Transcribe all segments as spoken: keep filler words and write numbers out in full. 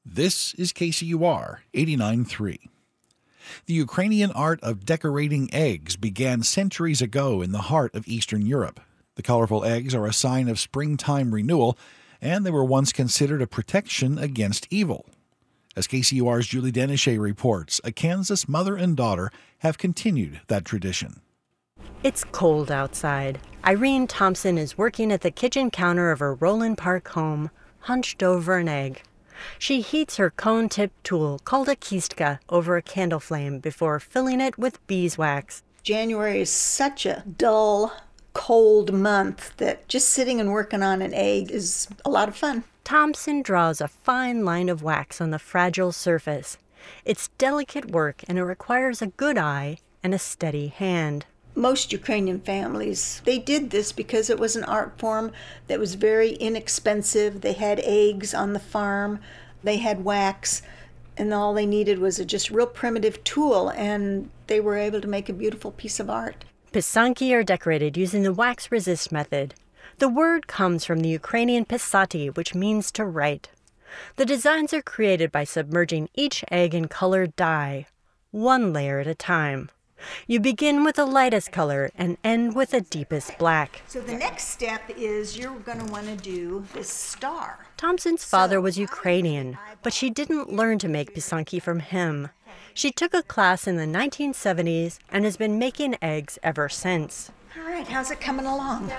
This is K C U R eighty-nine point three. The Ukrainian art of decorating eggs began centuries ago in the heart of Eastern Europe. The colorful eggs are a sign of springtime renewal, and they were once considered a protection against evil. As K C U R's Julie Denichet reports, a Kansas mother and daughter have continued that tradition. It's cold outside. Irene Thompson is working at the kitchen counter of her Roland Park home, hunched over an egg. She heats her cone-tipped tool, called a kistka, over a candle flame before filling it with beeswax. January is such a dull, cold month that just sitting and working on an egg is a lot of fun. Thompson draws a fine line of wax on the fragile surface. It's delicate work, and it requires a good eye and a steady hand. Most Ukrainian families, they did this because it was an art form that was very inexpensive. They had eggs on the farm, they had wax, and all they needed was a just real primitive tool, and they were able to make a beautiful piece of art. Pisanki are decorated using the wax resist method. The word comes from the Ukrainian pisati, which means to write. The designs are created by submerging each egg in colored dye, one layer at a time. You begin with the lightest color and end with the deepest black. So the next step is you're going to want to do this star. Thompson's father was Ukrainian, but she didn't learn to make pisanki from him. She took a class in the nineteen seventies and has been making eggs ever since. All right, how's it coming along?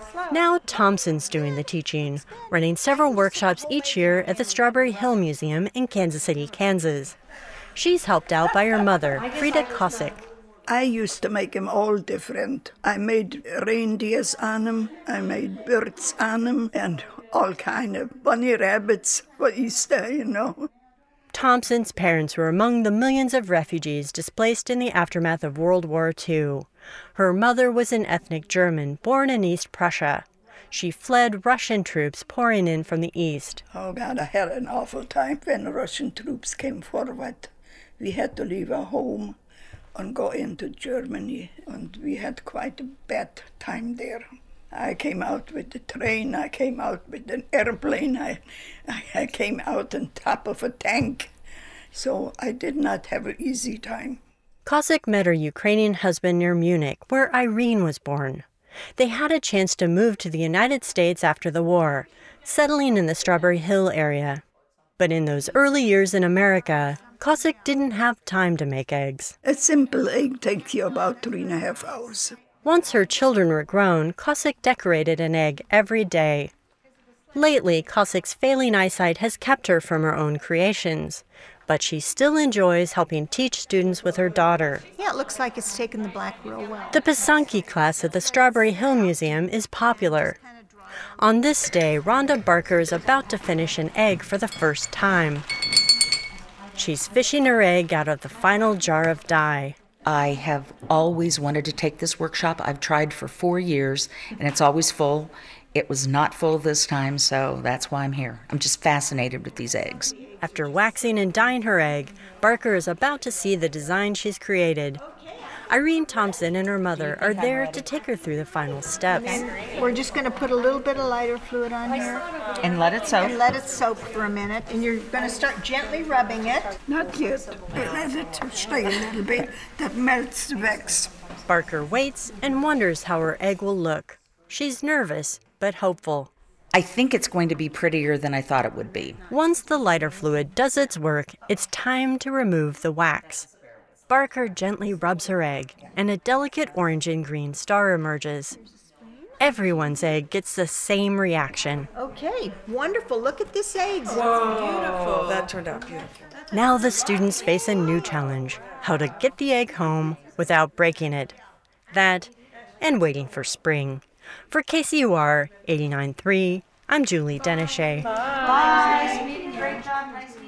Now Thompson's doing the teaching, running several workshops each year at the Strawberry Hill Museum in Kansas City, Kansas. She's helped out by her mother, Frida Kosik. I used to make them all different. I made reindeers on them, I made birds on them, and all kind of bunny rabbits for Easter, you know. Thompson's parents were among the millions of refugees displaced in the aftermath of World War Two. Her mother was an ethnic German, born in East Prussia. She fled Russian troops pouring in from the east. Oh God, I had an awful time when the Russian troops came forward. We had to leave our home and go into Germany, and we had quite a bad time there. I came out with the train, I came out with an airplane, I, I came out on top of a tank, so I did not have an easy time. Kosik met her Ukrainian husband near Munich, where Irene was born. They had a chance to move to the United States after the war, settling in the Strawberry Hill area. But in those early years in America, Kosik didn't have time to make eggs. A simple egg takes you about three and a half hours. Once her children were grown, Kosik decorated an egg every day. Lately, Kosik's failing eyesight has kept her from her own creations, but she still enjoys helping teach students with her daughter. Yeah, it looks like it's taken the black real well. The Pisanki class at the Strawberry Hill Museum is popular. On this day, Rhonda Barker is about to finish an egg for the first time. She's fishing her egg out of the final jar of dye. I have always wanted to take this workshop. I've tried for four years, and it's always full. It was not full this time, so that's why I'm here. I'm just fascinated with these eggs. After waxing and dyeing her egg, Barker is about to see the design she's created. Irene Thompson and her mother are there to take her through the final steps. And we're just going to put a little bit of lighter fluid on here. And let it soak. And let it soak for a minute. And you're going to start gently rubbing it. Not yet. Let it stay a little bit. That melts the wax. Barker waits and wonders how her egg will look. She's nervous, but hopeful. I think it's going to be prettier than I thought it would be. Once the lighter fluid does its work, it's time to remove the wax. Barker gently rubs her egg, and a delicate orange and green star emerges. Everyone's egg gets the same reaction. Okay, wonderful. Look at this egg. Whoa, beautiful. That turned out beautiful. Now the students face a new challenge, how to get the egg home without breaking it. That, and waiting for spring. For K C U R eighty-nine point three, I'm Julie Denichet. Bye. Bye. Nice meeting you. Great job. Nice